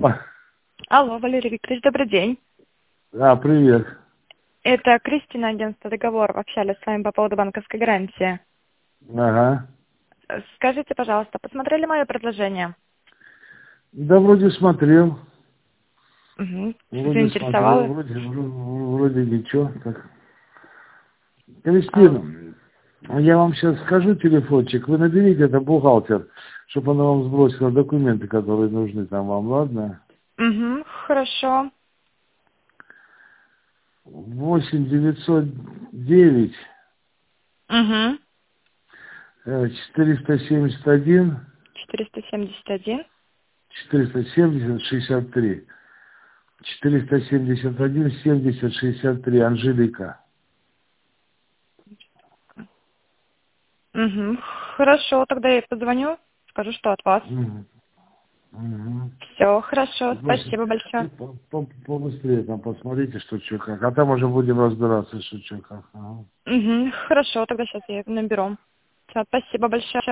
Алло, Валерий Викторович, добрый день. Да, привет. Это Кристина, агентство «Договор». Общались с вами по поводу банковской гарантии. Ага. Скажите, пожалуйста, посмотрели мое предложение? Да, вроде смотрел. Угу. Вроде смотрел, Заинтересовало? вроде ничего. Так. А, Кристина, я вам сейчас скажу телефончик. Вы наберите, это бухгалтер, чтобы она вам сбросила документы, которые нужны там вам, ладно? угу, хорошо. 8 909 Угу. 471 471. 470 63. 471 70 63. Анжелика. Угу. Хорошо, тогда я позвоню, скажу, что от вас. Мгм. Мгм. Все, хорошо, Значит, спасибо большое. побыстрее там посмотрите, что как. А там уже будем разбираться, что как. Ага. Угу. Хорошо, тогда сейчас я наберу. Все, спасибо большое.